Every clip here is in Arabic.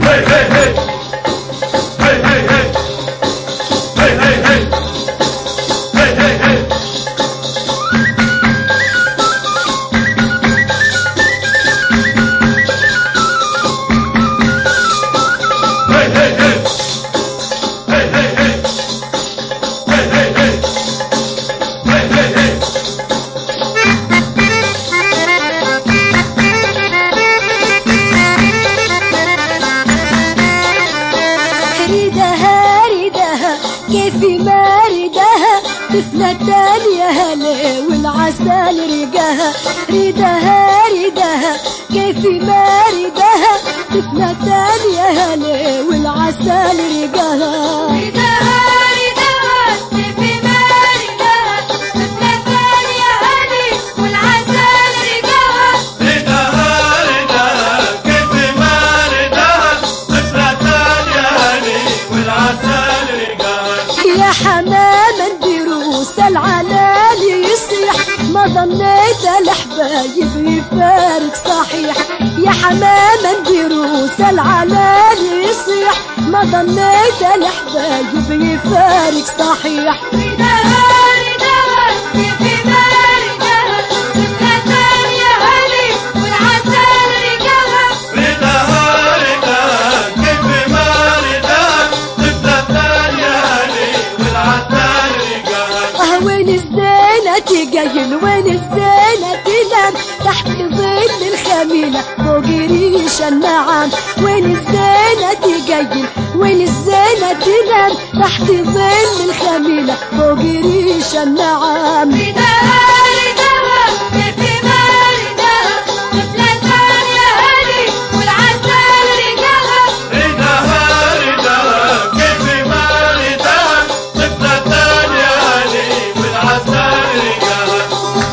كيفي ما ردها طفلة تانية هلا والعسل رقاها. ردها ردها كيفي ما ردها طفلة تانية هلا والعسل رقاها. ردها ردها كيفي ما ردها طفلة تانية هلا والعسل رقاها. ردها ردها كيفي ما ردها طفلة تانية هلا والعسل رقاها. يا حماما بروس العلالي يصيح ما ظنيت الحبايب يفارق صحيح. يا حماما بروس العلالي يصيح ما ظنيت الحبايب يفارق صحيح. ردها ردها كيفي ما ردها طفلة تانية هلا والعسل رقاها. ردها ردها كيفي ما ردها طفلة تانية هلا والعسل رقاها. وين الزينة تقيل وين الزينة تنام تحت ظل الخميلة فوق ريش النعام. وين الزينة تقيل وين الزينة تنام تحت ظل الخميلة فوق ريش النعام. ردها ردها كيفي ما ردها طفلة تانية هلا والعسل رقاها. ردها ردها كيفي ما ردها طفلة تانية هلا والعسل رقاها.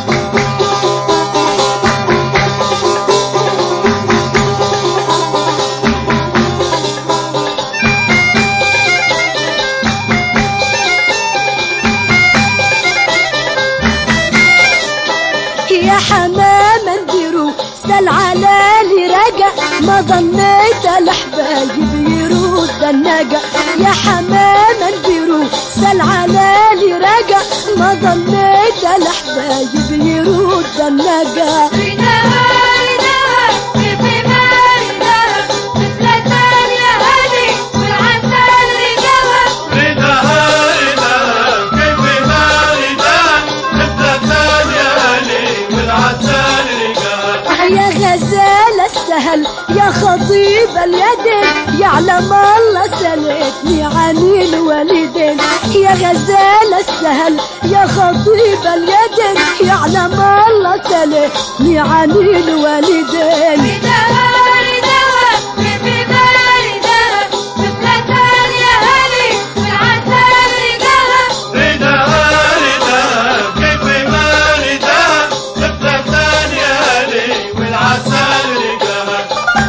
يا حماما بروس العلالي رجا ما ظنيت الحبايب يرد النجا. يا حماما بروس العلالي رجا ما ظنيت الحبايب يرد النجا. ردها ردها كيفي ما ردها طفلة تانية هلا والعسل رقاها. ردها ردها كيفي ما ردها طفلة تانية هلا والعسل رقاها. يا غزال السهل يا خطيب اليدين يعلم الله سلتني عن الوالدين. يا غزال السهل يا خطيب اليدين يعلم الله سلتني عن الوالدين. ردها ردها كيفي ما ردها طفلة تانية هلا والعسل رقاها. ردها ردها كيفي ما ردها طفلة تانية هلا والعسل رقاها.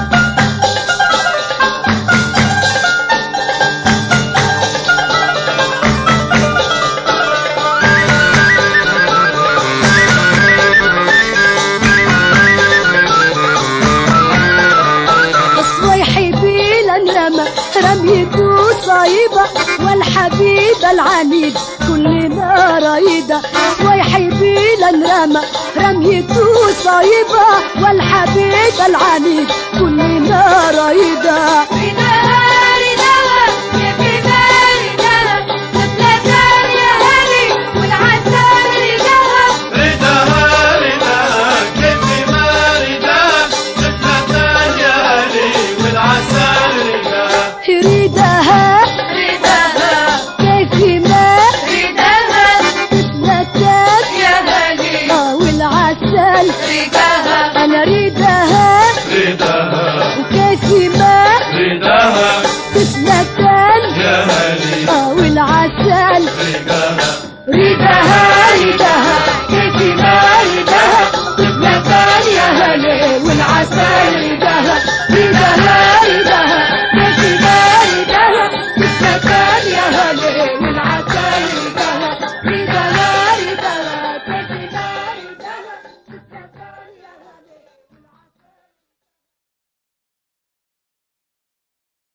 صويحي بلا رمى رميته صايبة والحبيب العنيد كلنا رايدة. صويحي بلا رمى رميته صايبة والحبيب العنيد كلنا رايدة. ردها ردها كيفي ما ردها طفلة تانية هلا والعسل رقاها. ردها ردها كيفي ما ردها طفلة تانية هلا والعسل رقاها. ردها ردها كيفي ما ردها تتلتف يا هلا والعسل رقاها. أنا ردها ردها